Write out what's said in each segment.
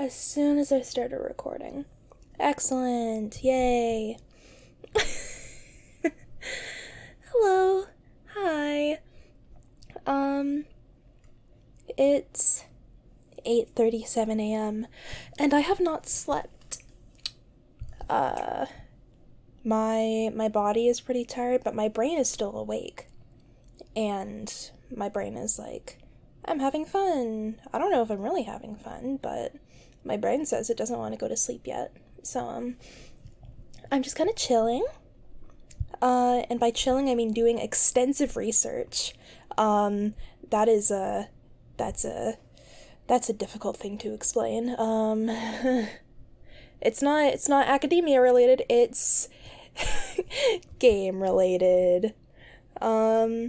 as soon as I started recording. Excellent. Yay. Hello. Hi. It's 8:37 a.m. and I have not slept. My body is pretty tired, but my brain is still awake. And my brain is like, I'm having fun. I don't know if I'm really having fun, but my brain says it doesn't want to go to sleep yet. So, I'm just kind of chilling. And by chilling, I mean doing extensive research. That's a difficult thing to explain. It's not academia related, it's game related. I'll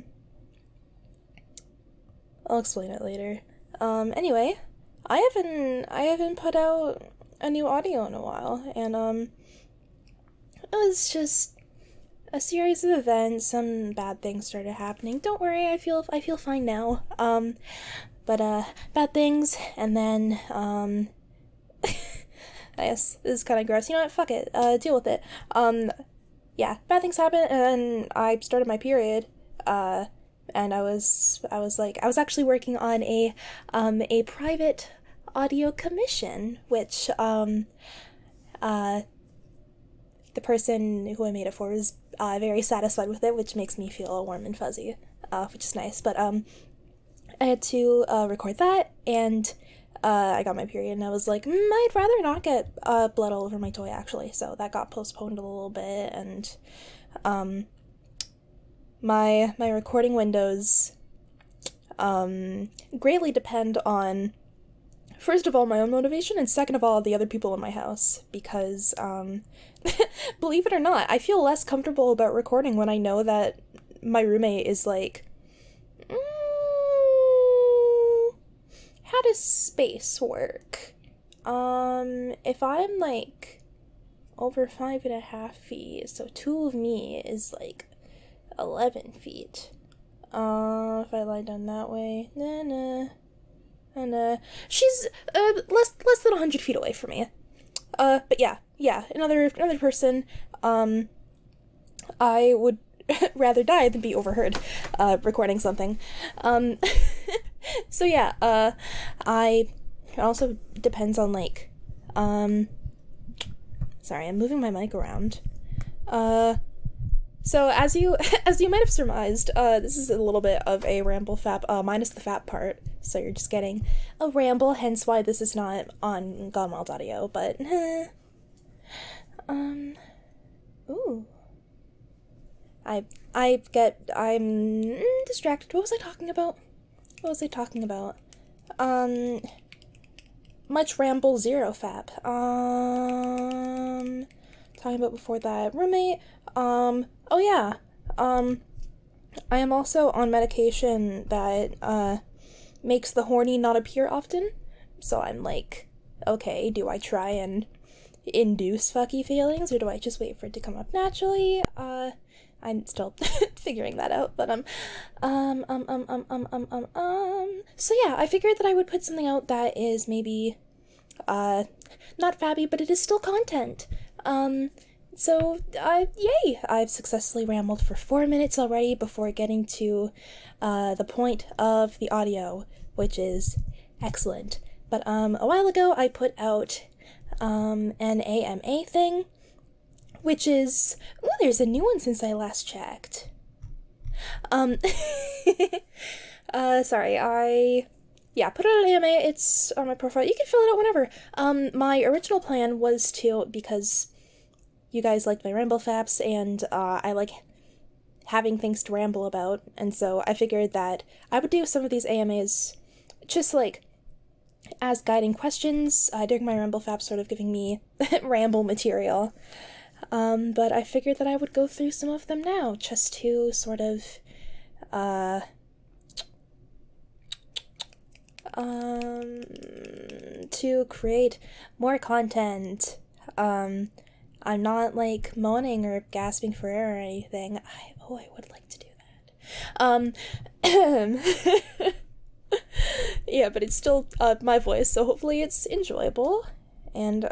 explain it later. Anyway, I haven't put out a new audio in a while, and it was just a series of events. Some bad things started happening. Don't worry, I feel fine now. But bad things, and then I guess this is kind of gross. You know what? Fuck it. Deal with it. Yeah, bad things happened, and I started my period. And I was actually working on a private audio commission, which the person who I made it for was very satisfied with it, which makes me feel warm and fuzzy, which is nice. But I had to record that, and I got my period, and I was like, I'd rather not get blood all over my toy, actually. So that got postponed a little bit, and my recording windows greatly depend on, first of all, my own motivation, and second of all, the other people in my house, because believe it or not, I feel less comfortable about recording when I know that my roommate is like, how does space work? If I'm like over 5.5 feet, so 2 of me is like 11 feet. If I lie down that way, and she's less than 100 feet away from me. But yeah, another person. I would rather die than be overheard recording something. So yeah, it also depends on like, sorry, I'm moving my mic around. So as you might have surmised, this is a little bit of a ramble fap, minus the fap part, so you're just getting a ramble, hence why this is not on Godmild Audio, but, ooh. I'm distracted. What was I talking about? Much ramble, zero fap. Talking about before that, roommate, oh yeah, I am also on medication that, makes the horny not appear often, so I'm like, okay, do I try and induce fucky feelings, or do I just wait for it to come up naturally? I'm still figuring that out, but, so yeah, I figured that I would put something out that is maybe, not fabby, but it is still content. So, yay! I've successfully rambled for 4 minutes already before getting to, the point of the audio, which is excellent. But, a while ago, I put out, an AMA thing, which is, ooh, there's a new one since I last checked. Sorry, put out an AMA, it's on my profile, you can fill it out whenever. My original plan was to, because you guys liked my ramble faps, and, I like having things to ramble about, and so I figured that I would do some of these AMAs just, like, as guiding questions, during my ramble faps, sort of giving me ramble material. But I figured that I would go through some of them now, just to sort of, to create more content. I'm not, like, moaning or gasping for air or anything. I would like to do that. Yeah, but it's still my voice, so hopefully it's enjoyable. And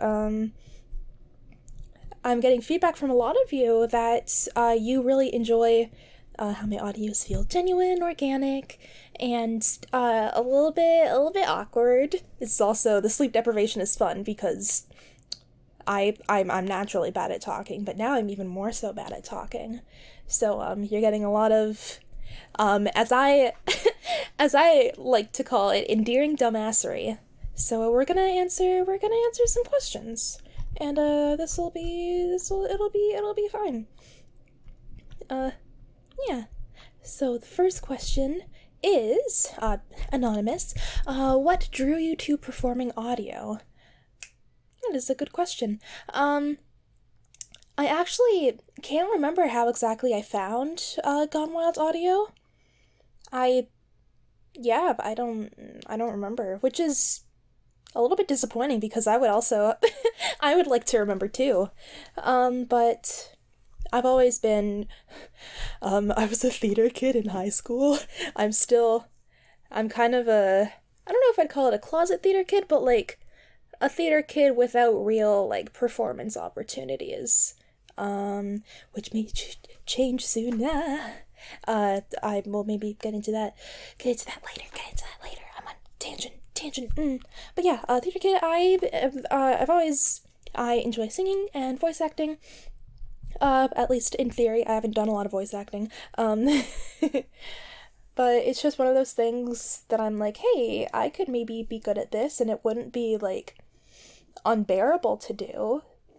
I'm getting feedback from a lot of you that you really enjoy how my audios feel genuine, organic, and a little bit awkward. It's also, the sleep deprivation is fun because I'm naturally bad at talking, but now I'm even more so bad at talking. So you're getting a lot of as I as I like to call it, endearing dumbassery. So we're gonna answer some questions, and it'll be fine. Yeah. So the first question is anonymous. What drew you to performing audio? That is a good question. I actually can't remember how exactly I found Gone Wild audio. I I don't remember, which is a little bit disappointing because I would also I would like to remember too. But I've always been I was a theater kid in high school. I'm kind of I don't know if I'd call it a closet theater kid, but like a theater kid without real like performance opportunities. Which may change soon. I will maybe get into that later. I'm on tangent. But yeah, theater kid. I enjoy singing and voice acting. At least in theory. I haven't done a lot of voice acting. But it's just one of those things that I'm like, hey, I could maybe be good at this, and it wouldn't be like unbearable to do.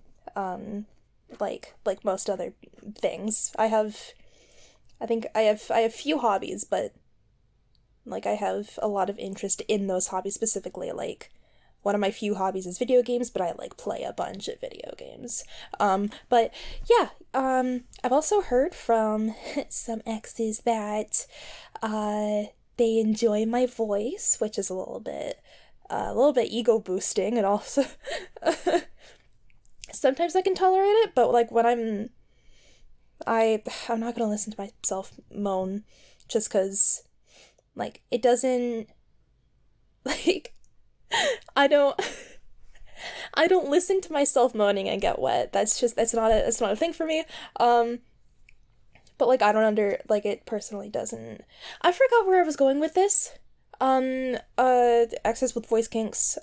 Like most other things. I think I have few hobbies, but like I have a lot of interest in those hobbies specifically. Like one of my few hobbies is video games, but I like play a bunch of video games. But yeah, I've also heard from some exes that they enjoy my voice, which is a little bit ego boosting, and also sometimes I can tolerate it, but like when I'm not gonna listen to myself moan just because like it doesn't like I don't I don't listen to myself moaning and get wet. That's not a thing for me. But like I don't it personally doesn't. I forgot where I was going with this. Access with voice kinks.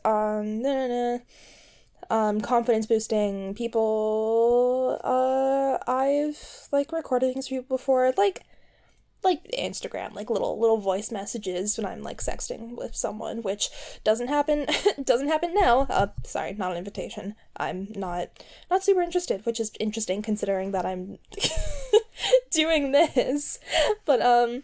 Confidence boosting people. I've like recorded things for people before, like Instagram, like little voice messages when I'm like sexting with someone, which doesn't happen now. Sorry, not an invitation. I'm not super interested, which is interesting considering that I'm doing this. But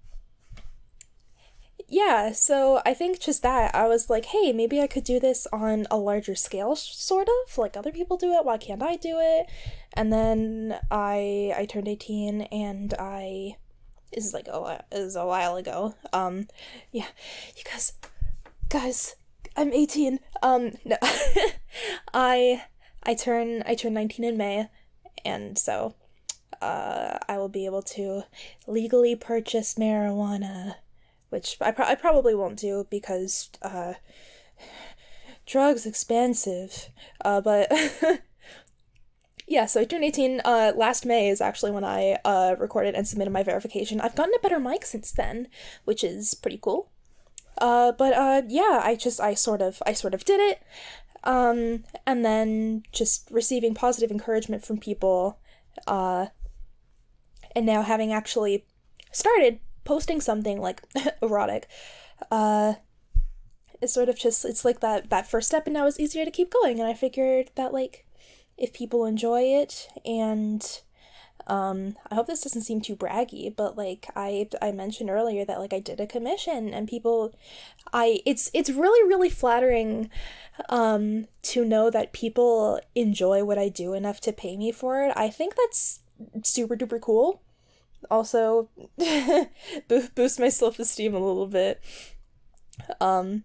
yeah, so I think just that, I was like, hey, maybe I could do this on a larger scale, sort of, like other people do it, why can't I do it? And then I turned 18, and this is like a while ago, yeah, you guys, I'm 18, no, I turn 19 in May, and so, I will be able to legally purchase marijuana, which I probably won't do because, drugs expensive, but, yeah, so I turned 18, last May is actually when I, recorded and submitted my verification. I've gotten a better mic since then, which is pretty cool, but, yeah, I sort of did it, and then just receiving positive encouragement from people, and now having actually started posting something like erotic, it's sort of just, it's like that first step, and now it's easier to keep going, and I figured that like if people enjoy it, and I hope this doesn't seem too braggy, but like I mentioned earlier that like I did a commission, and people, it's really flattering to know that people enjoy what I do enough to pay me for it. I think that's super duper cool. Also boost my self-esteem a little bit, and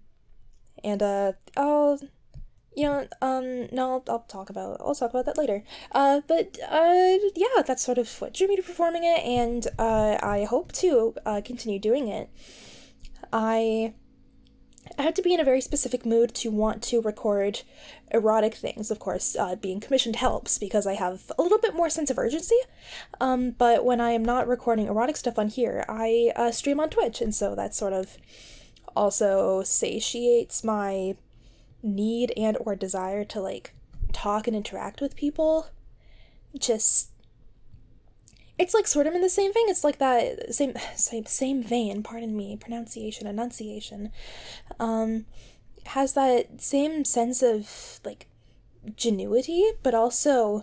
I'll talk about that later, but yeah, that's sort of what drew me to performing it, and I hope to continue doing it. I I have to be in a very specific mood to want to record erotic things. Of course, being commissioned helps because I have a little bit more sense of urgency. But when I am not recording erotic stuff on here, I stream on Twitch, and so that sort of also satiates my need and or desire to like talk and interact with people. Just, it's like sort of in the same vein. It's like that same vein, pardon me, enunciation, has that same sense of like genuity, but also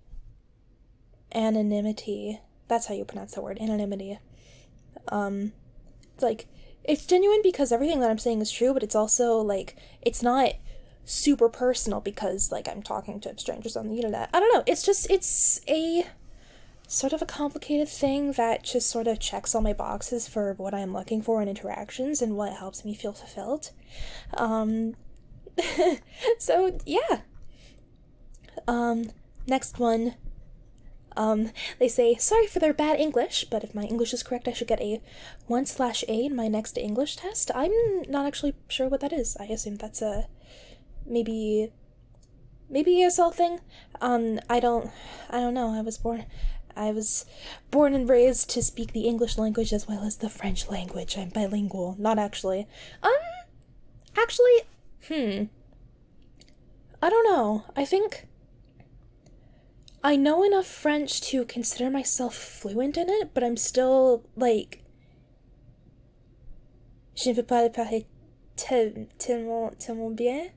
anonymity. That's how you pronounce the word, anonymity. It's like, it's genuine because everything that I'm saying is true, but it's also like, it's not super personal because like I'm talking to strangers on the internet. I don't know, it's a sort of a complicated thing that just sort of checks all my boxes for what I'm looking for in interactions and what helps me feel fulfilled. So yeah. Next one. They say, sorry for their bad English, but if my English is correct, I should get a 1/A in my next English test. I'm not actually sure what that is. I assume that's a maybe ESL thing. I don't know. I was born and raised to speak the English language as well as the French language. I'm bilingual. Not actually. Actually, I don't know. I think I know enough French to consider myself fluent in it, but I'm still, like, je ne peux pas le parler tellement bien.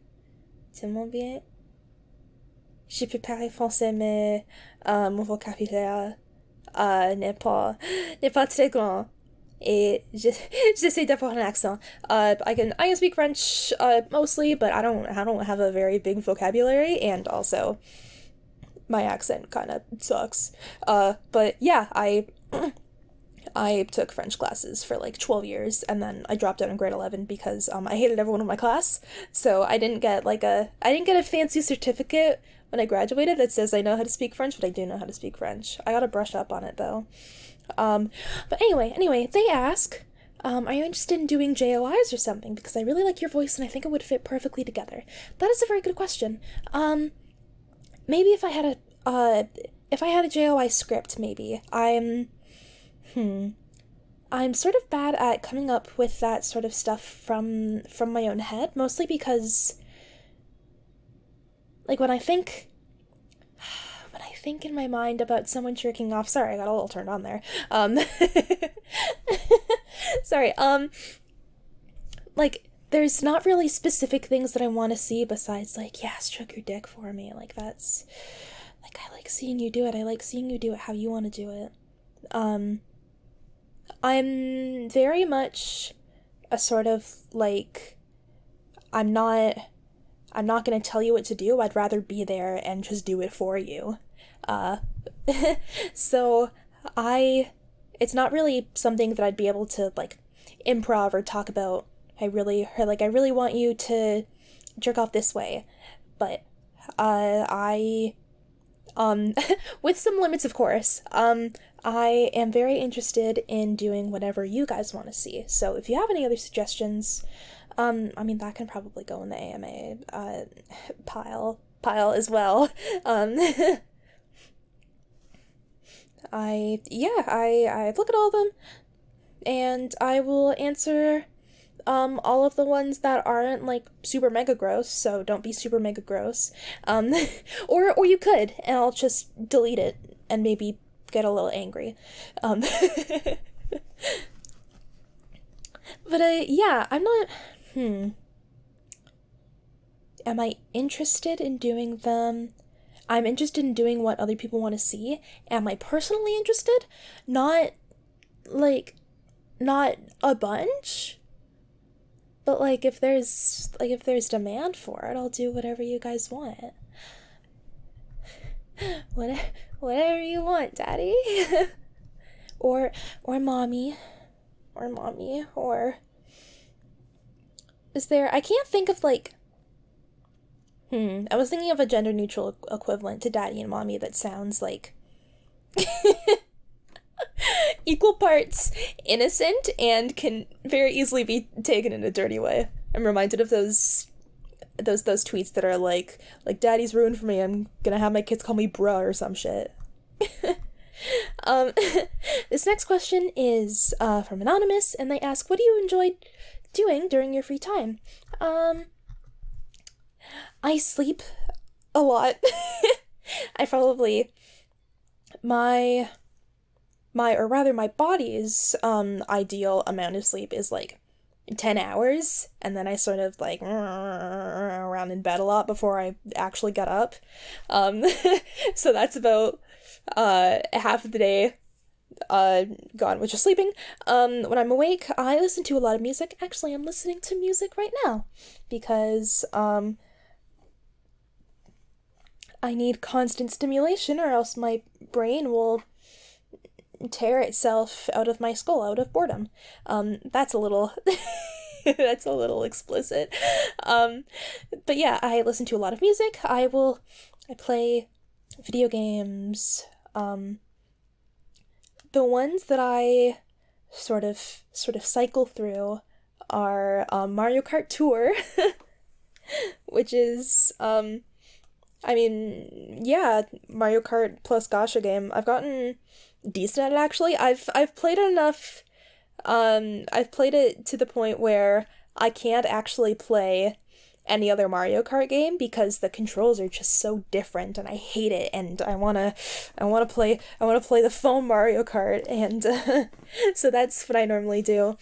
Je peux parler français, mais mon vocabulaire n'est pas très grand. Et j'essaie d'avoir un accent. I can speak French mostly, but I don't have a very big vocabulary, and also my accent kind of sucks. But yeah, I took French classes for like 12 years, and then I dropped out in grade 11 because I hated everyone in my class. So I didn't get a fancy certificate when I graduated that says I know how to speak French, but I do know how to speak French. I gotta brush up on it though. But anyway, they ask, are you interested in doing JOIs or something? Because I really like your voice and I think it would fit perfectly together. That is a very good question. Maybe if I had a JOI script, maybe. I'm sort of bad at coming up with that sort of stuff from my own head, mostly because, like, when I think in my mind about someone jerking off, sorry, I got a little turned on there, sorry, like, there's not really specific things that I want to see besides, like, yeah, stroke your dick for me, like, that's, like, I like seeing you do it, how you want to do it. I'm very much a sort of, like, I'm not gonna tell you what to do, I'd rather be there and just do it for you. So it's not really something that I'd be able to, like, improv or talk about. I really want you to jerk off this way, but, with some limits, of course, I am very interested in doing whatever you guys want to see. So if you have any other suggestions, I mean, that can probably go in the AMA, pile as well. I look at all of them, and I will answer, all of the ones that aren't, like, super mega gross, so don't be super mega gross. Or you could, and I'll just delete it, and maybe get a little angry. But, yeah, I'm not, am I interested in doing them? I'm interested in doing what other people want to see. Am I personally interested? Not a bunch. But, like, if there's demand for it, I'll do whatever you guys want. Whatever you want, Daddy. or mommy. Or is there, I can't think of, like, I was thinking of a gender-neutral equivalent to Daddy and Mommy that sounds like equal parts innocent and can very easily be taken in a dirty way. I'm reminded of those tweets that are like daddy's ruined for me. I'm gonna have my kids call me bruh or some shit. um, this next question is from Anonymous, and they ask, what do you enjoy doing during your free time? I sleep a lot. I probably my my body's ideal amount of sleep is like 10 hours, and then I sort of like around in bed a lot before I actually get up. So that's about half of the day gone with just sleeping. When I'm awake, I listen to a lot of music. Actually, I'm listening to music right now because I need constant stimulation or else my brain will tear itself out of my skull out of boredom. That's a little that's a little explicit. But yeah, I listen to a lot of music. I play video games. The ones that I sort of cycle through are Mario Kart Tour, which is I mean, yeah, Mario Kart plus Gacha game. I've gotten decent at it, actually. I've played it enough. I've played it to the point where I can't actually play any other Mario Kart game because the controls are just so different, and I hate it. And I wanna play the phone Mario Kart, and so that's what I normally do.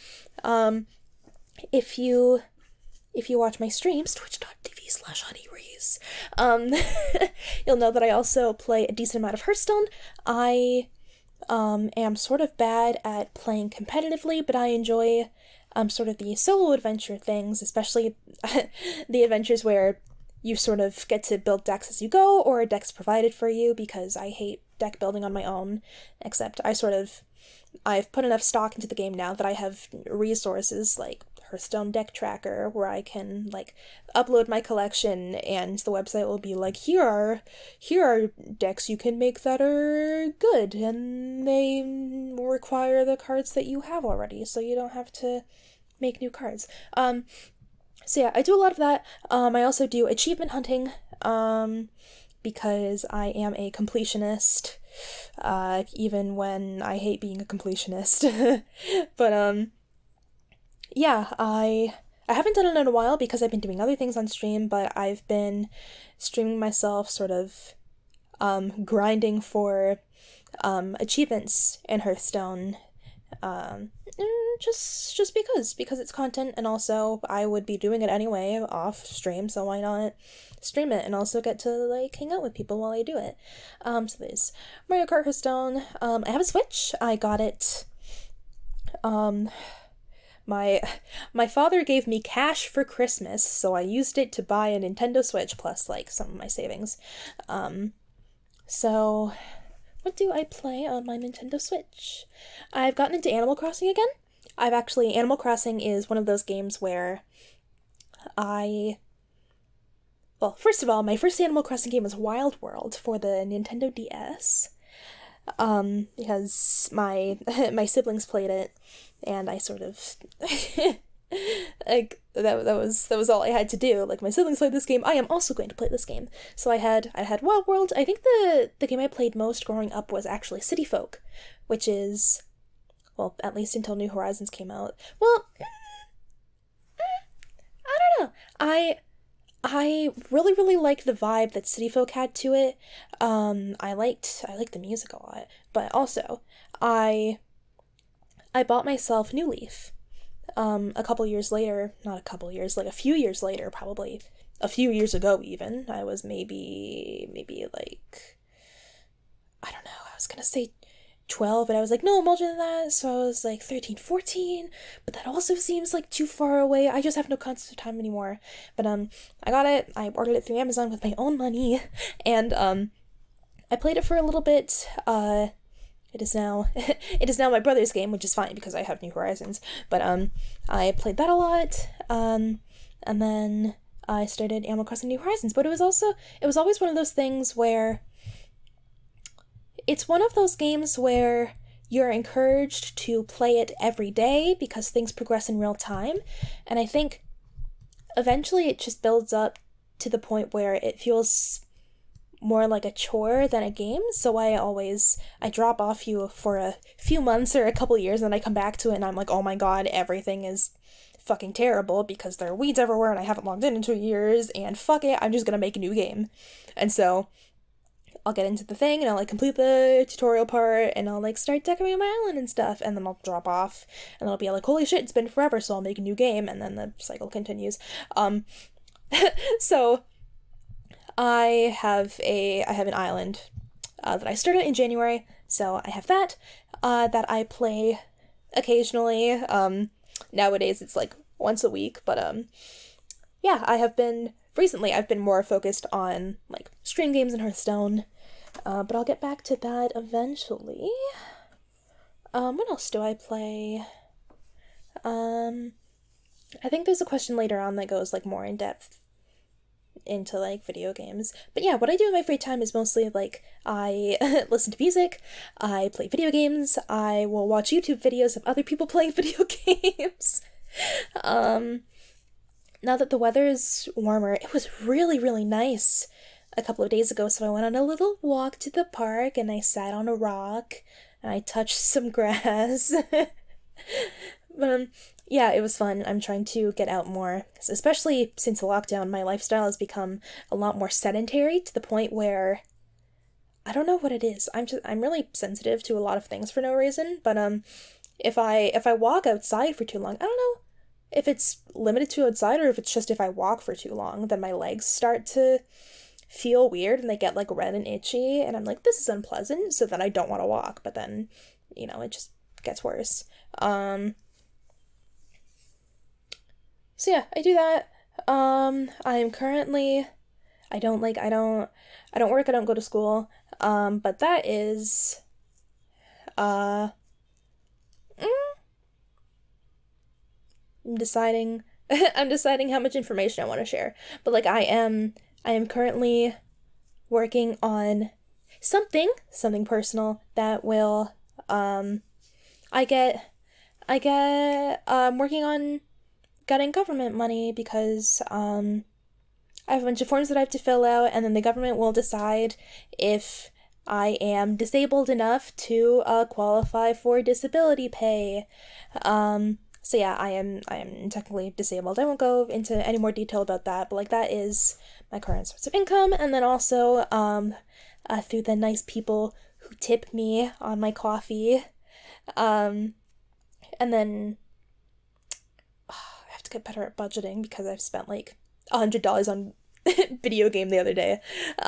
If you watch my streams, twitch.tv/honeyrees, you'll know that I also play a decent amount of Hearthstone. I am sort of bad at playing competitively, but I enjoy sort of the solo adventure things, especially the adventures where you sort of get to build decks as you go, or a deck's provided for you, because I hate deck building on my own, except I've put enough stock into the game now that I have resources like Hearthstone Deck Tracker, where I can like upload my collection, and the website will be like, here are decks you can make that are good, and they require the cards that you have already, so you don't have to make new cards. So yeah, I do a lot of that. I also do achievement hunting, because I am a completionist, even when I hate being a completionist. But yeah, I haven't done it in a while because I've been doing other things on stream, but I've been streaming myself sort of grinding for achievements in Hearthstone, just because it's content, and also I would be doing it anyway off stream, so why not stream it and also get to like hang out with people while I do it. So there's Mario Kart Hearthstone. I have a Switch. I got it my father gave me cash for Christmas, so I used it to buy a Nintendo Switch plus like some of my savings. So what do I play on my Nintendo Switch? I've gotten into Animal Crossing again. Animal Crossing is one of those games where well, first of all, my first Animal Crossing game was Wild World for the Nintendo DS. Because my siblings played it, and I sort of like that was all I had to do. Like, my siblings played this game, I am also going to play this game. So I had Wild World. I think the game I played most growing up was actually City Folk, which is, well, at least until New Horizons came out. Well, I don't know. I really, really like the vibe that City Folk had to it. I liked the music a lot, but also I bought myself New Leaf. A couple years later, not a couple years, like a few years later, probably a few years ago even. I was maybe like, I don't know, I was gonna say 12, but I was like, no, I'm older than that, so I was like 13, 14, but that also seems like too far away. I just have no concept of time anymore. But I got it. I ordered it through Amazon with my own money, and I played it for a little bit. It is now my brother's game, which is fine because I have New Horizons. But I played that a lot. And then I started Animal Crossing New Horizons. But it was always one of those things where it's one of those games where you're encouraged to play it every day because things progress in real time. And I think eventually it just builds up to the point where it feels more like a chore than a game, so I drop off you for a few months or a couple years, and then I come back to it and I'm like, oh my god, everything is fucking terrible because there are weeds everywhere and I haven't logged in 2 years, and fuck it, I'm just gonna make a new game. And so I'll get into the thing and I'll like complete the tutorial part and I'll like start decorating my island and stuff, and then I'll drop off and then I'll be like, holy shit, it's been forever, so I'll make a new game, and then the cycle continues. So I have an island that I started in January, so I have that that I play occasionally. Nowadays it's like once a week, but yeah, I've been more focused on like stream games and Hearthstone, but I'll get back to that eventually. What else do I play? I think there's a question later on that goes like more in depth into like video games. But yeah, what I do in my free time is mostly like I listen to music, I play video games, I will watch YouTube videos of other people playing video games. Now that the weather is warmer, it was really, really nice a couple of days ago, so I went on a little walk to the park and I sat on a rock and I touched some grass. But yeah, it was fun. I'm trying to get out more, especially since the lockdown. My lifestyle has become a lot more sedentary to the point where I don't know what it is. I'm really sensitive to a lot of things for no reason, but if I walk outside for too long, I don't know if it's limited to outside or if it's just if I walk for too long, then my legs start to feel weird and they get like red and itchy, and I'm like, this is unpleasant, so then I don't want to walk, but then, it just gets worse. So yeah, I do that. I'm currently, I don't work, I don't go to school, but that is, I'm deciding, I'm deciding how much information I want to share, but like I am currently working on something personal that will, I'm working on getting government money because I have a bunch of forms that I have to fill out, and then the government will decide if I am disabled enough to qualify for disability pay. So yeah, I am technically disabled. I won't go into any more detail about that, but like that is my current source of income, and then also through the nice people who tip me on my coffee, and then to get better at budgeting because I've spent like $100 on video game the other day.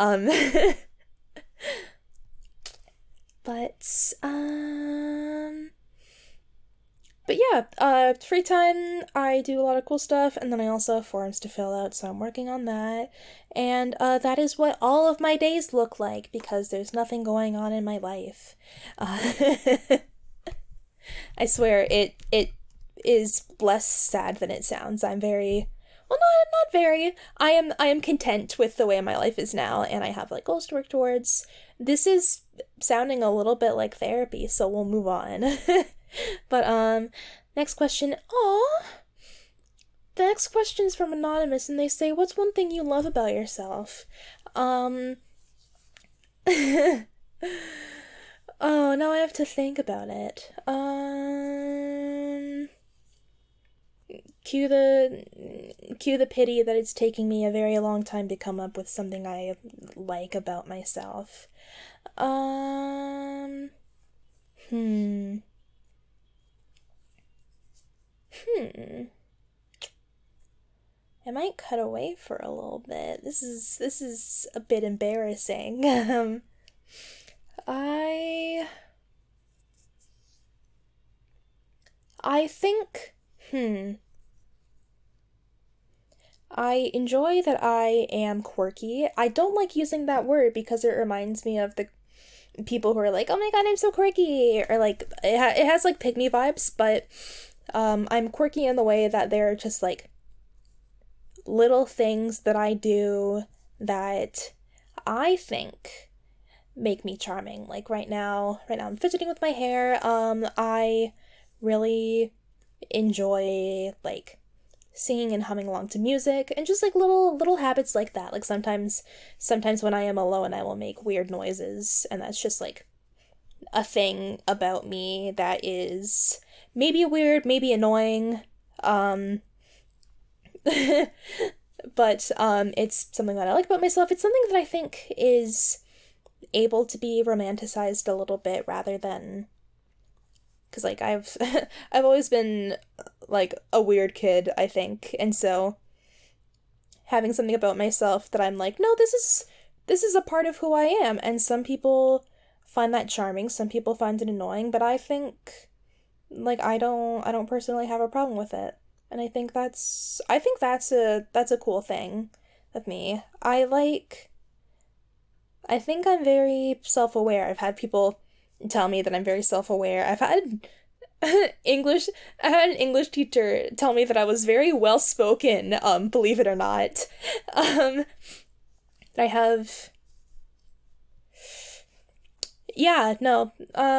But yeah, free time, I do a lot of cool stuff, and then I also have forms to fill out, so I'm working on that. And that is what all of my days look like because there's nothing going on in my life. I swear, it is less sad than it sounds. I'm very, well, not very. I am content with the way my life is now, and I have like goals to work towards. This is sounding a little bit like therapy, so we'll move on. But next question. The next question is from Anonymous, and they say, "What's one thing you love about yourself?" Oh, now I have to think about it. Cue the pity that it's taking me a very long time to come up with something I like about myself. I might cut away for a little bit. This is a bit embarrassing. I think, I enjoy that I am quirky. I don't like using that word because it reminds me of the people who are like, oh my god, I'm so quirky, or like, it has like pick me vibes, but I'm quirky in the way that they're just like little things that I do that I think make me charming. Like right now I'm fidgeting with my hair. I really enjoy like singing and humming along to music, and just like little habits like that. Like sometimes when I am alone, I will make weird noises, and that's just like a thing about me that is maybe weird, maybe annoying. But it's something that I like about myself. It's something that I think is able to be romanticized a little bit rather than, because like I've I've always been like a weird kid, I think, and so having something about myself that I'm like, no, this is a part of who I am, and some people find that charming, some people find it annoying, but I think like I don't personally have a problem with it. And I think that's a cool thing of me. I think I'm very self-aware. I've had people tell me that I'm very self-aware. English I had an English teacher tell me that I was very well-spoken, believe it or not. Um I have yeah, no.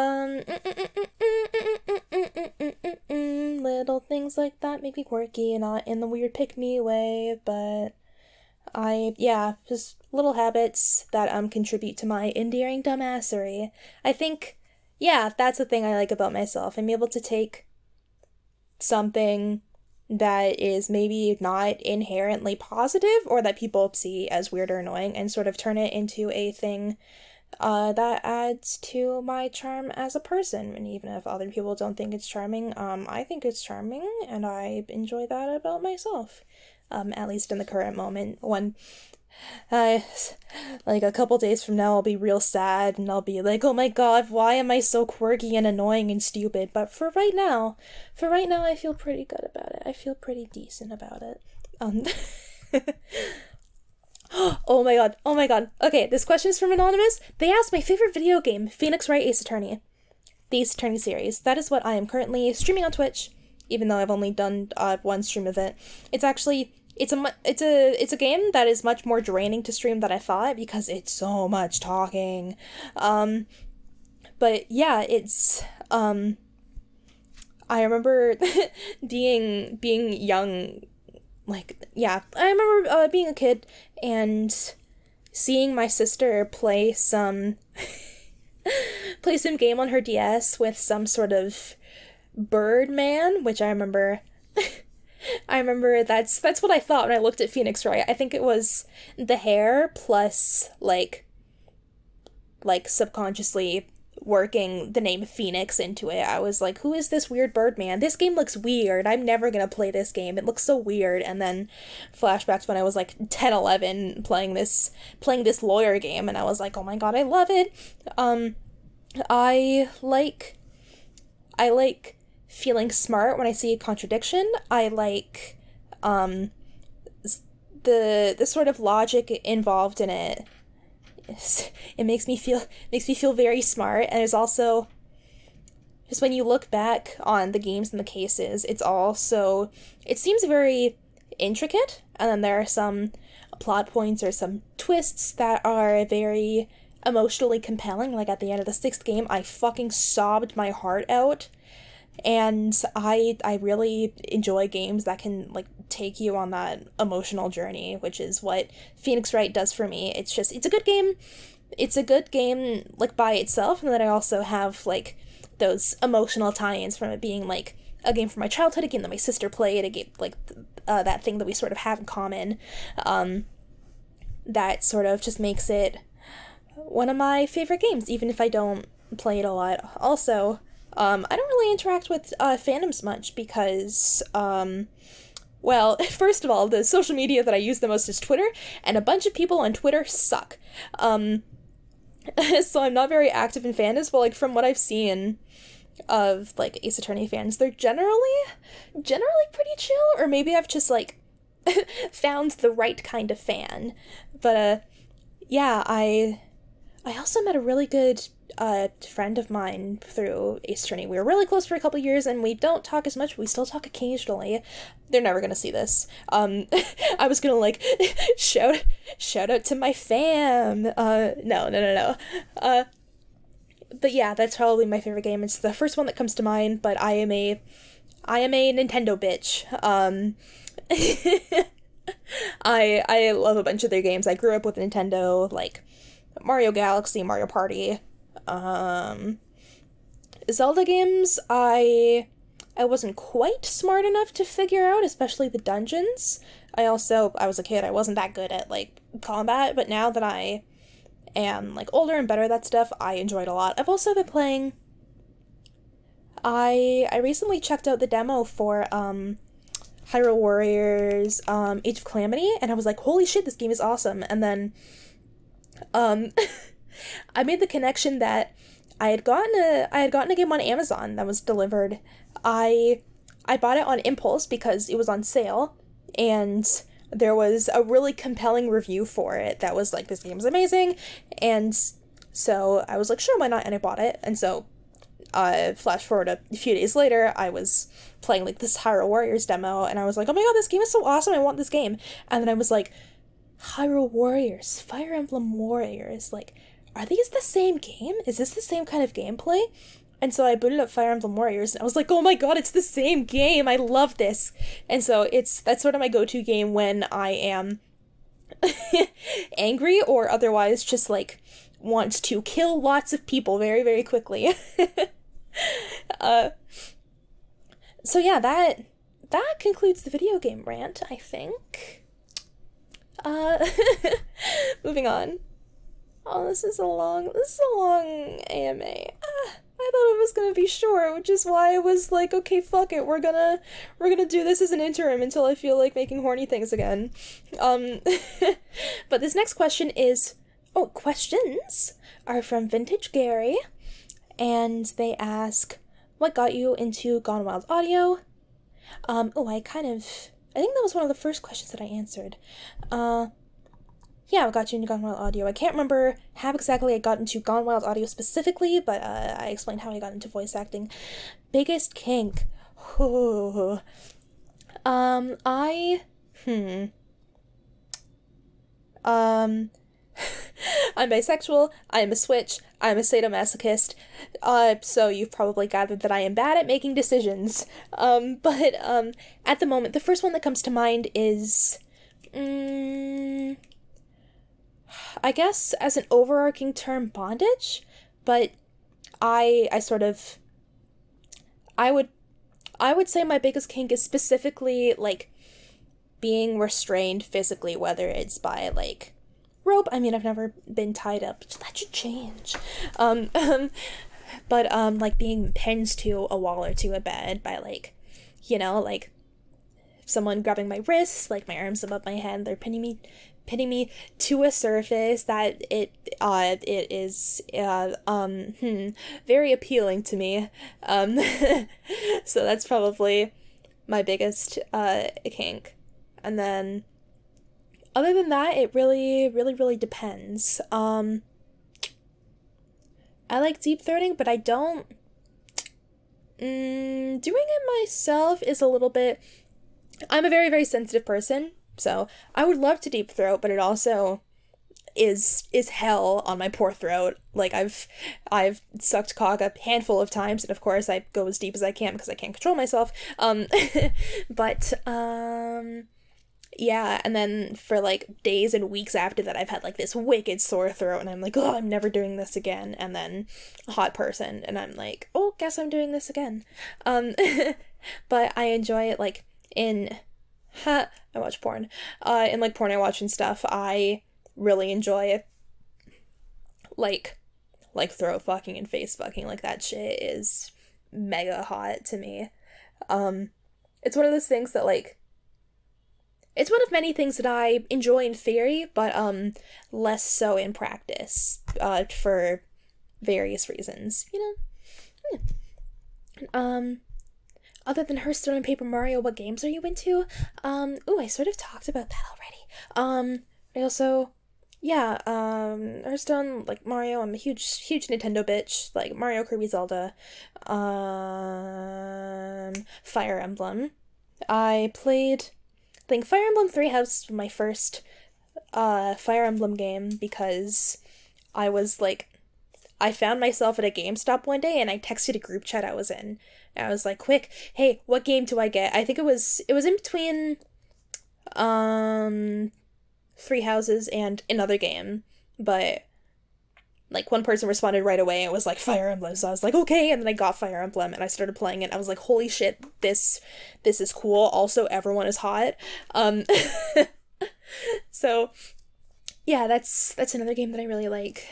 Little things like that make me quirky and not in the weird pick-me way, but yeah, just little habits that contribute to my endearing dumbassery. I think, yeah, that's the thing I like about myself. I'm able to take something that is maybe not inherently positive or that people see as weird or annoying and sort of turn it into a thing that adds to my charm as a person. And even if other people don't think it's charming, I think it's charming, and I enjoy that about myself. At least in the current moment. When like a couple days from now, I'll be real sad, and I'll be like, oh my god, why am I so quirky and annoying and stupid? But for right now, I feel pretty good about it. I feel pretty decent about it. Oh my god, oh my god. Okay, this question is from Anonymous. They asked my favorite video game, Phoenix Wright Ace Attorney. The Ace Attorney series. That is what I am currently streaming on Twitch, even though I've only done one stream of it. It's actually, it's a game that is much more draining to stream than I thought, because it's so much talking. But yeah, it's, I remember being young. Like, yeah, I remember being a kid and seeing my sister play some game on her DS with some sort of Birdman, which I remember that's what I thought when I looked at Phoenix Wright. I think it was the hair plus like subconsciously working the name Phoenix into it. I was like, who is this weird Birdman? This game looks weird. I'm never gonna play this game. It looks so weird. And then flashbacks when I was like 10, 11, playing this lawyer game, and I was like, oh my god, I love it. I like feeling smart when I see a contradiction. I like the sort of logic involved in it. It makes me feel very smart. And there's also just, when you look back on the games and the cases, it seems very intricate, and then there are some plot points or some twists that are very emotionally compelling. Like at the end of the sixth game, I fucking sobbed my heart out. And I really enjoy games that can like take you on that emotional journey, which is what Phoenix Wright does for me. It's a good game. It's a good game like by itself, and then I also have like those emotional tie-ins from it being like a game from my childhood, a game that my sister played, a game like that thing that we sort of have in common. That sort of just makes it one of my favorite games, even if I don't play it a lot. Also, I don't really interact with fandoms much because, well, first of all, the social media that I use the most is Twitter, and a bunch of people on Twitter suck. So I'm not very active in fandoms, but like from what I've seen of like Ace Attorney fans, they're generally pretty chill, or maybe I've just like found the right kind of fan. But yeah, I also met a really good friend of mine through Ace Attorney. We were really close for a couple years, and we don't talk as much. We still talk occasionally. They're never gonna see this. I was gonna like shout out to my fam. No. But yeah, that's probably my favorite game. It's the first one that comes to mind. But I am a I am a Nintendo bitch. I love a bunch of their games. I grew up with Nintendo, like Mario Galaxy, Mario Party. Um, Zelda games, I wasn't quite smart enough to figure out, especially the dungeons. I was a kid, I wasn't that good at like combat, but now that I am like older and better at that stuff, I enjoyed a lot. I've also been playing I recently checked out the demo for Hyrule Warriors Age of Calamity, and I was like, holy shit, this game is awesome. And then um I made the connection that I had gotten a game on Amazon that was delivered. I I bought it on impulse because it was on sale, and there was a really compelling review for it that was like, this game is amazing. And so I was like, sure, why not? And I bought it. And so flash forward a few days later, I was playing like this Hyrule Warriors demo, and I was like, oh my god, this game is so awesome, I want this game. And then I was like, Hyrule Warriors, Fire Emblem Warriors, like, are these the same game? Is this the same kind of gameplay? And so I booted up Fire Emblem Warriors, and I was like, oh my god, it's the same game, I love this. And so that's sort of my go-to game when I am angry, or otherwise just like wants to kill lots of people very, very quickly. uh, so yeah, that concludes the video game rant, I think. Uh, moving on. Oh, this is a long AMA. I thought it was gonna be short, which is why I was like, okay, fuck it, we're gonna do this as an interim until I feel like making horny things again. But this next question is, questions are from Vintage Gary, and they ask, what got you into Gone Wild Audio? I think that was one of the first questions that I answered. Yeah, I got you into Gone Wild Audio. I can't remember how exactly I got into Gone Wild Audio specifically, but I explained how I got into voice acting. Biggest kink. Ooh. I... I'm bisexual, I'm a switch, I'm a sadomasochist, so you've probably gathered that I am bad at making decisions. But at the moment, the first one that comes to mind is... I guess as an overarching term, bondage, but I sort of I would say my biggest kink is specifically like being restrained physically, whether it's by like rope. I mean, I've never been tied up. That should change. But like being pinned to a wall or to a bed by like, like someone grabbing my wrists, like my arms above my head, they're pinning me to a surface that it is very appealing to me. So that's probably my biggest kink. And then other than that, it really, really, really depends. I like deep throating, but I don't. Doing it myself is a little bit. I'm a very, very sensitive person, so I would love to deep throat, but it also is hell on my poor throat. Like I've sucked cock a handful of times, and of course I go as deep as I can because I can't control myself. But yeah, and then for like days and weeks after that, I've had like this wicked sore throat, and I'm like, oh, I'm never doing this again. And then a hot person, and I'm like, oh, guess I'm doing this again. But I enjoy it like in. I watch porn. In like porn I watch and stuff, I really enjoy it. Like throat fucking and face fucking, like that shit is mega hot to me. It's one of those things that like. It's one of many things that I enjoy in theory, but less so in practice, for various reasons, Other than Hearthstone and Paper Mario, what games are you into? I sort of talked about that already. I also, yeah, Hearthstone, like Mario, I'm a huge Nintendo bitch, like Mario, Kirby, Zelda, Fire Emblem. I think Fire Emblem Three Houses was my first Fire Emblem game because I was like I found myself at a GameStop one day and I texted a group chat I was in. And I was like, quick, hey, what game do I get? I think it was in between Three Houses and another game, but like one person responded right away and it was like Fire Emblem. So I was like, okay, and then I got Fire Emblem and I started playing it. I was like, holy shit, this is cool. Also, everyone is hot. So yeah, that's another game that I really like.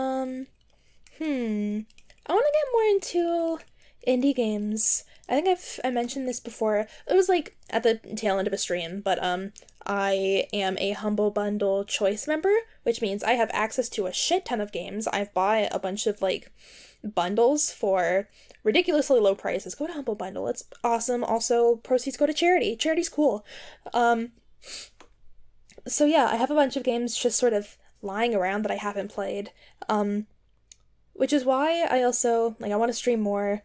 I want to get more into indie games. I think I mentioned this before. It was like at the tail end of a stream, but I am a Humble Bundle Choice member, which means I have access to a shit ton of games. I've bought a bunch of like bundles for ridiculously low prices. Go to Humble Bundle. It's awesome. Also, proceeds go to charity. Charity's cool. So yeah, I have a bunch of games just sort of lying around that I haven't played. Which is why I also like I want to stream more.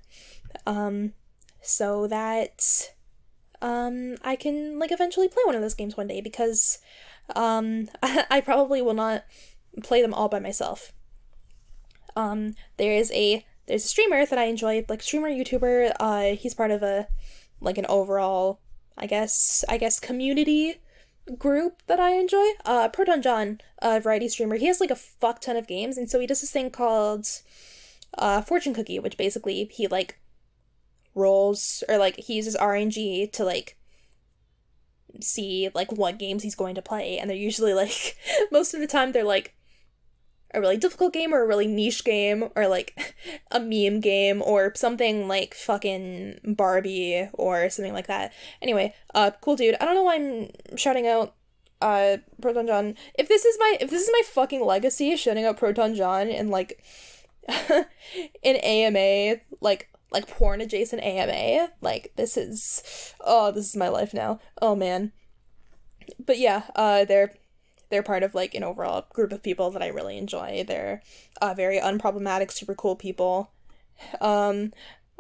So that I can like eventually play one of those games one day, because I probably will not play them all by myself. There's a streamer that I enjoy, like streamer YouTuber. He's part of a like an overall I guess community group that I enjoy. Proton John, a variety streamer. He has like a fuck ton of games, and so he does this thing called Fortune Cookie, which basically he like rolls, or like he uses RNG to like see like what games he's going to play, and they're usually like most of the time they're like a really difficult game or a really niche game or like a meme game or something like fucking Barbie or something like that. Anyway, cool dude. I don't know why I'm shouting out Proton John. If this is my fucking legacy, shouting out Proton John in like in AMA, like porn adjacent AMA, like this is my life now. Oh man. But yeah, they're part of like an overall group of people that I really enjoy. They're very unproblematic, super cool people. But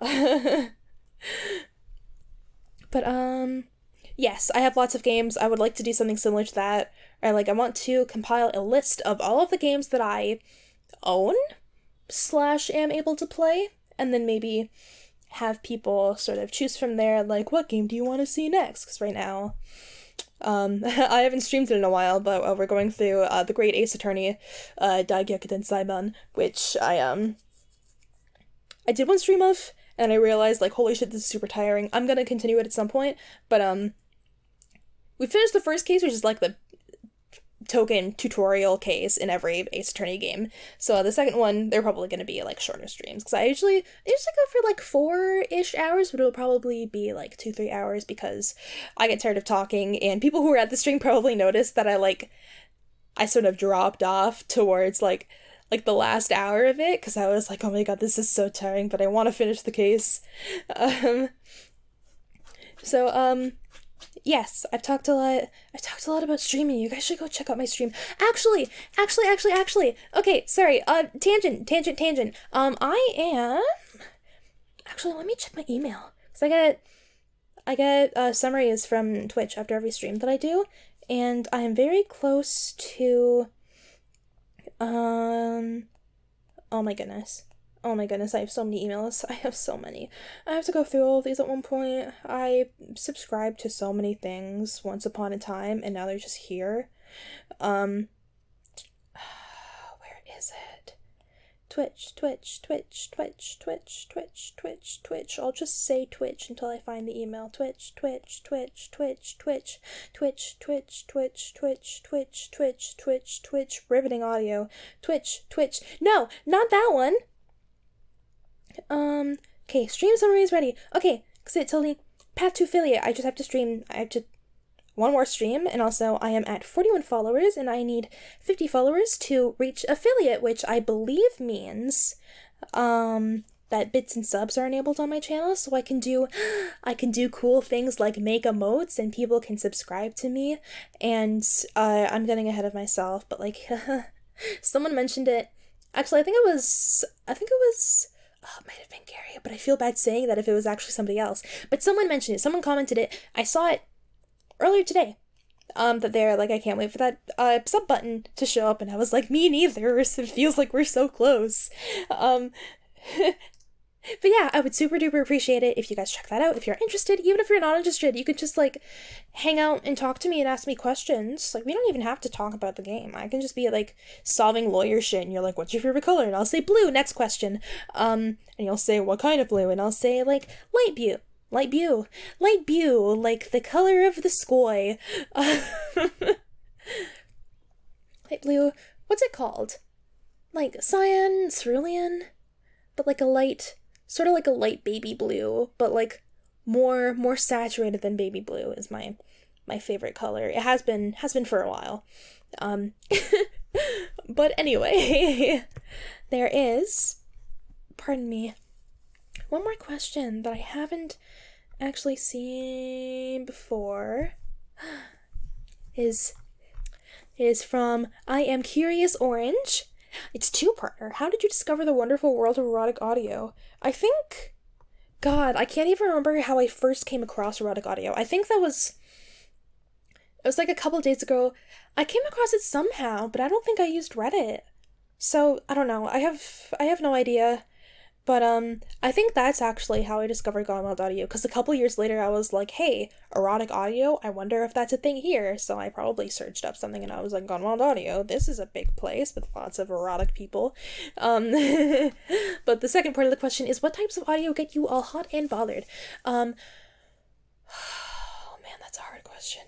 yes, I have lots of games. I would like to do something similar to that. Or like I want to compile a list of all of the games that I own / am able to play, and then maybe have people sort of choose from there, like, what game do you want to see next? Because right now, I haven't streamed it in a while, but we're going through the Great Ace Attorney, Daigyaku Saiban, which I did one stream of, and I realized, like, holy shit, this is super tiring. I'm gonna continue it at some point, but we finished the first case, which is like the token tutorial case in every Ace Attorney game. So the second one, they're probably going to be like shorter streams, because I usually go for like 4-ish hours, but it'll probably be like 2-3 hours because I get tired of talking, and people who are at the stream probably noticed that I sort of dropped off towards like the last hour of it, because I was like, oh my god, this is so tiring, but I want to finish the case. Yes, I've talked a lot about streaming. You guys should go check out my stream. Actually. Okay, sorry. Tangent. I am. Actually, let me check my email. So I get summaries from Twitch after every stream that I do, and I am very close to. Oh my goodness. I have so many emails. I have so many. I have to go through all of these at one point. I subscribed to so many things once upon a time, and now they're just here. Where is it? Twitch. I'll just say Twitch until I find the email. Twitch. Riveting audio. Twitch. No, not that one. Okay, stream summary is ready. Okay, because it told me path to affiliate. I have to one more stream, and also I am at 41 followers, and I need 50 followers to reach affiliate, which I believe means, that bits and subs are enabled on my channel, so I can do cool things like make emotes, and people can subscribe to me, and, I'm getting ahead of myself, but, like, someone mentioned it. Actually, I think it was, it might have been Gary, but I feel bad saying that if it was actually somebody else. But someone mentioned it. Someone commented it. I saw it earlier today. that they're like, I can't wait for that sub button to show up, and I was like, me neither. It feels like we're so close. Um, but yeah, I would super duper appreciate it if you guys check that out. If you're interested, even if you're not interested, you could just like hang out and talk to me and ask me questions. Like, we don't even have to talk about the game. I can just be like solving lawyer shit, and you're like, what's your favorite color? And I'll say blue, next question. And you'll say, what kind of blue? And I'll say like light blue. Light blue, like the color of the sky. Light blue, what's it called? Like cyan, cerulean, but like a light, sort of like a light baby blue, but like more saturated than baby blue is my favorite color. It has been for a while. Um, but anyway, there is, pardon me, one more question that I haven't actually seen before is from I Am Curious Orange. It's two-parter. How did you discover the wonderful world of erotic audio? I think, God, I can't even remember how I first came across erotic audio. I think it was like a couple days ago. I came across it somehow, but I don't think I used Reddit. So, I don't know. I have no idea. But, I think that's actually how I discovered Gone Wild Audio, because a couple years later I was like, hey, erotic audio, I wonder if that's a thing here, so I probably searched up something and I was like, Gone Wild Audio, this is a big place with lots of erotic people. But the second part of the question is, what types of audio get you all hot and bothered? Oh man, that's a hard question.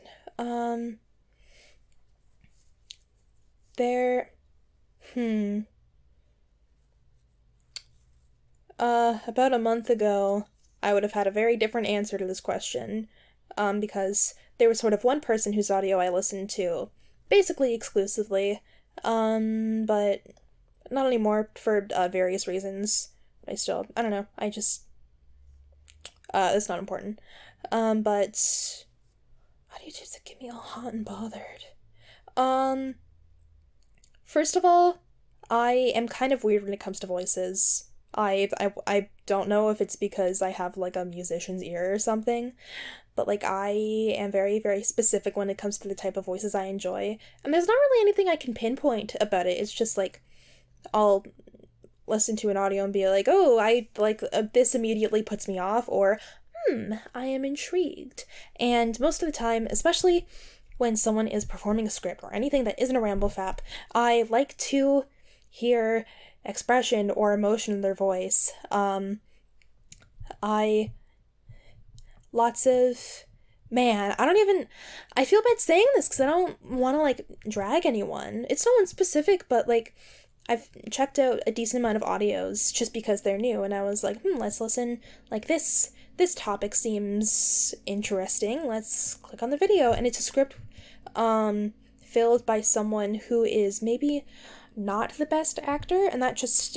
About a month ago, I would have had a very different answer to this question, because there was sort of one person whose audio I listened to basically exclusively, but not anymore for various reasons. I don't know, it's not important. But audio-types that get me all hot and bothered. First of all, I am kind of weird when it comes to voices. I don't know if it's because I have like a musician's ear or something, but like I am very, very specific when it comes to the type of voices I enjoy. And there's not really anything I can pinpoint about it. It's just like I'll listen to an audio and be like, oh, I like this immediately puts me off, or I am intrigued. And most of the time, especially when someone is performing a script or anything that isn't a ramble fap, I like to hear expression or emotion in their voice. I feel bad saying this because I don't want to like drag anyone. It's no one specific, but like I've checked out a decent amount of audios just because they're new, and I was like, let's listen. Like this topic seems interesting. Let's click on the video, and it's a script filled by someone who is maybe not the best actor, and that just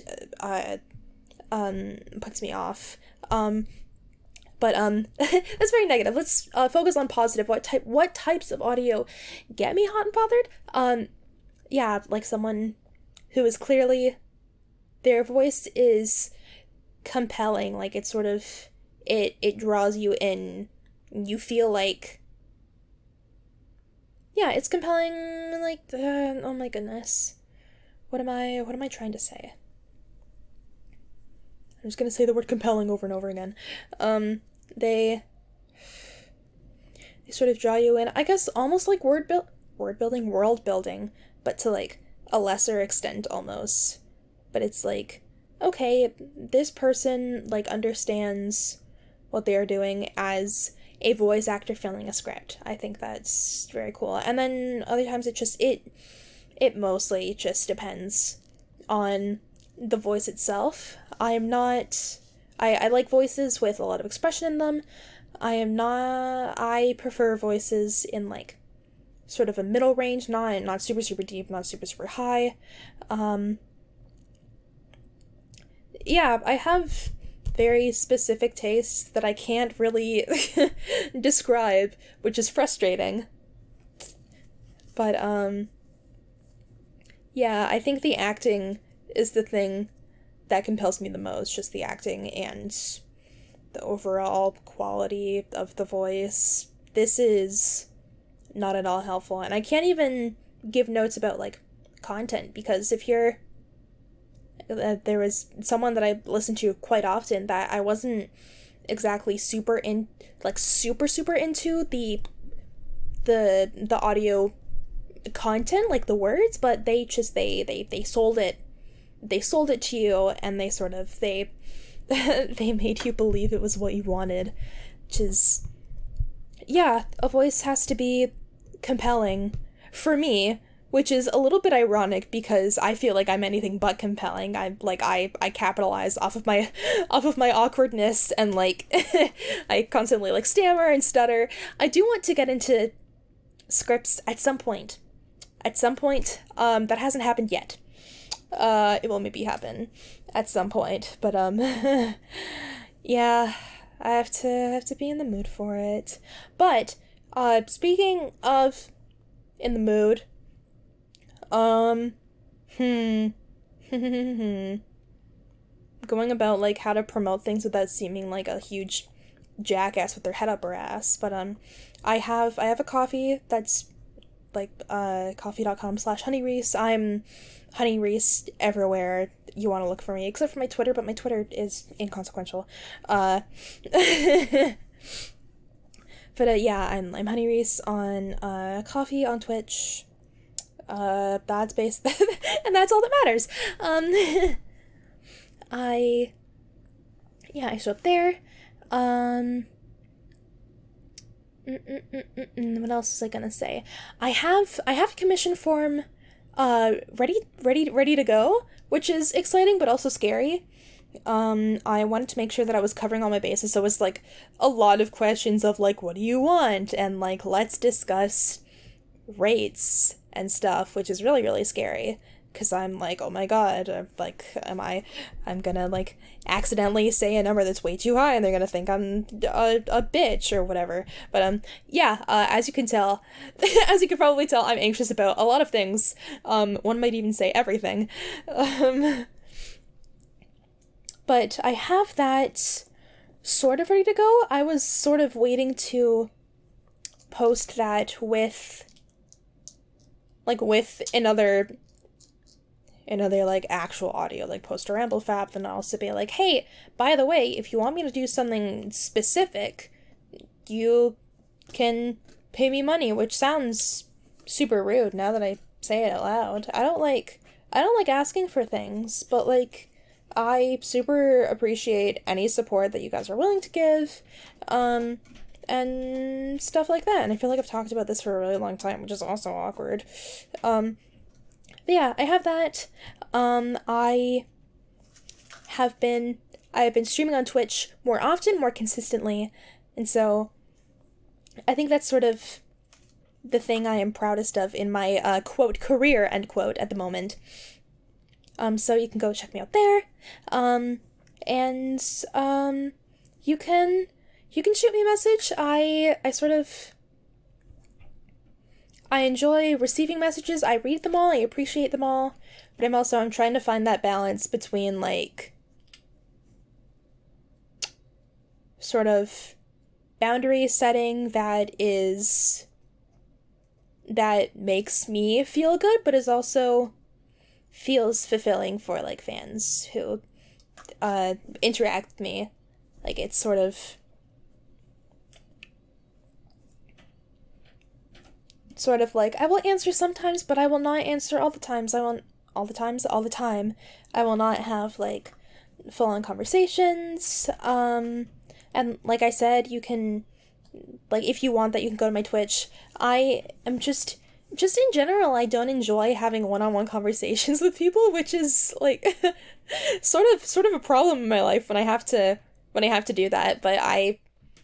puts me off. But that's very negative. Let's focus on positive. What types of audio get me hot and bothered? Yeah, like someone who is clearly, their voice is compelling. Like it's sort of, it draws you in. You feel like, yeah, it's compelling. Like oh my goodness. What am I trying to say? I'm just gonna say the word compelling over and over again. They sort of draw you in, I guess, almost like world building, but to like a lesser extent almost. But it's like, okay, this person like understands what they are doing as a voice actor filling a script. I think that's very cool. And then other times it mostly just depends on the voice itself. I like voices with a lot of expression in them. I prefer voices in like sort of a middle range, not super, super deep, not super, super high. Yeah, I have very specific tastes that I can't really describe, which is frustrating. But, yeah, I think the acting is the thing that compels me the most, just the acting and the overall quality of the voice. This is not at all helpful. And I can't even give notes about, like, content, because if you're... there was someone that I listened to quite often that I wasn't exactly super into the audio content, like the words, but they just they sold it to you, and they sort of they made you believe it was what you wanted, which is, yeah, a voice has to be compelling for me, which is a little bit ironic because I feel like I'm anything but compelling. I capitalize off of my awkwardness, and like I constantly like stammer and stutter. I do want to get into scripts at some point. That hasn't happened yet. It will maybe happen at some point, but yeah, I have to be in the mood for it. But speaking of in the mood, going about like how to promote things without seeming like a huge jackass with their head up her ass. But I have a coffee that's like coffee.com/honeyreese. I'm Honey Reese everywhere you want to look for me, except for my Twitter, but my Twitter is inconsequential. But yeah, I'm Honey Reese on Coffee, on Twitch. That's based and that's all that matters. I show up there. What else was I gonna say? I have a commission form ready to go, which is exciting but also scary. I wanted to make sure that I was covering all my bases, so it was like a lot of questions of like, what do you want? And like, let's discuss rates and stuff, which is really, really scary. Because I'm like, oh my god, I'm gonna, like, accidentally say a number that's way too high, and they're gonna think I'm a bitch, or whatever. But, yeah, as you can tell, as you can probably tell, I'm anxious about a lot of things. One might even say everything. But I have that sort of ready to go. I was sort of waiting to post that with another like actual audio, like post a ramble fap, and also be like, hey, by the way, if you want me to do something specific, you can pay me money, which sounds super rude now that I say it out loud. I don't like asking for things, but like, I super appreciate any support that you guys are willing to give, and stuff like that. And I feel like I've talked about this for a really long time, which is also awkward. But yeah, I have that. I have been streaming on Twitch more often, more consistently, and so I think that's sort of the thing I am proudest of in my quote career, end quote, at the moment. So you can go check me out there. And you can shoot me a message. I enjoy receiving messages. I read them all. I appreciate them all. But I'm trying to find that balance between, like, sort of boundary setting that makes me feel good, but is also feels fulfilling for, like, fans who interact with me. Like, it's sort of like, I will answer sometimes, but I will not answer all the times. all the time. I will not have, like, full-on conversations. And like I said, you can, like, if you want that, you can go to my Twitch. I am just in general, I don't enjoy having one-on-one conversations with people, which is, like, sort of a problem in my life when I have to do that. But I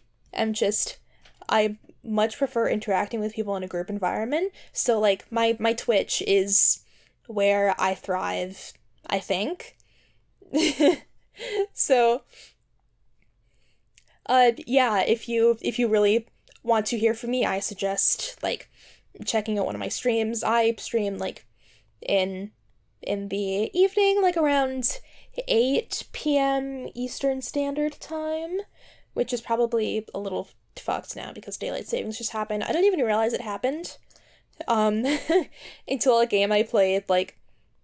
much prefer interacting with people in a group environment. So, like, my Twitch is where I thrive, I think. So, yeah, if you really want to hear from me, I suggest, like, checking out one of my streams. I stream, like, in the evening, like, around 8 p.m. Eastern Standard Time, which is probably a little fucked now because daylight savings just happened. I didn't even realize it happened um until a game I played, like,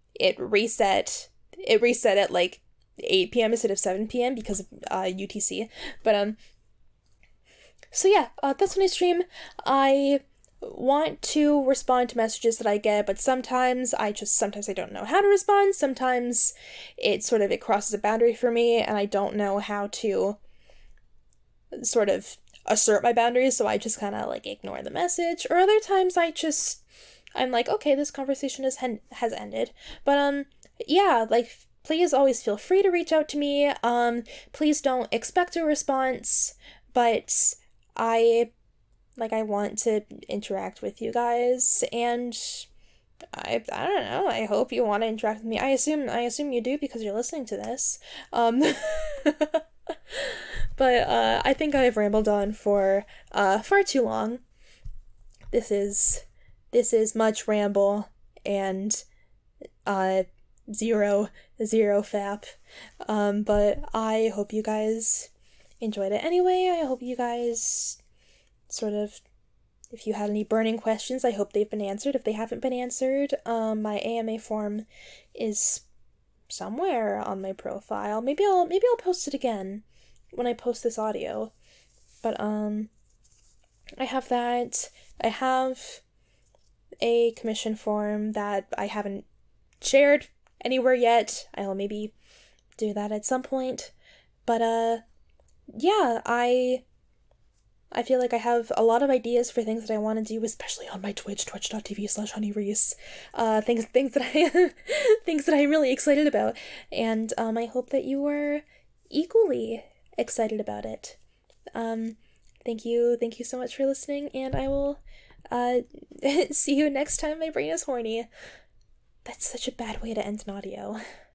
it reset at like 8 p.m. instead of 7 p.m. because of UTC. But so yeah, that's when I stream. I want to respond to messages that I get, but sometimes I don't know how to respond. Sometimes it crosses a boundary for me and I don't know how to sort of assert my boundaries, so I just kind of like ignore the message. Or other times I'm like, okay, this conversation has ended. But yeah, like, please always feel free to reach out to me. Please don't expect a response, but I want to interact with you guys, and I don't know, I hope you want to interact with me. I assume you do because you're listening to this. But I think I've rambled on for far too long. This is much ramble and zero fap. But I hope you guys enjoyed it anyway. I hope you guys if you had any burning questions, I hope they've been answered. If they haven't been answered, my AMA form is somewhere on my profile. Maybe I'll post it again when I post this audio. But I have that. I have a commission form that I haven't shared anywhere yet. I'll maybe do that at some point. But yeah, I feel like I have a lot of ideas for things that I want to do, especially on my Twitch, twitch.tv/honeyreese. Things that I things that I'm really excited about, and I hope that you are equally excited about it. Thank you so much for listening, and I will see you next time my brain is horny. That's such a bad way to end an audio.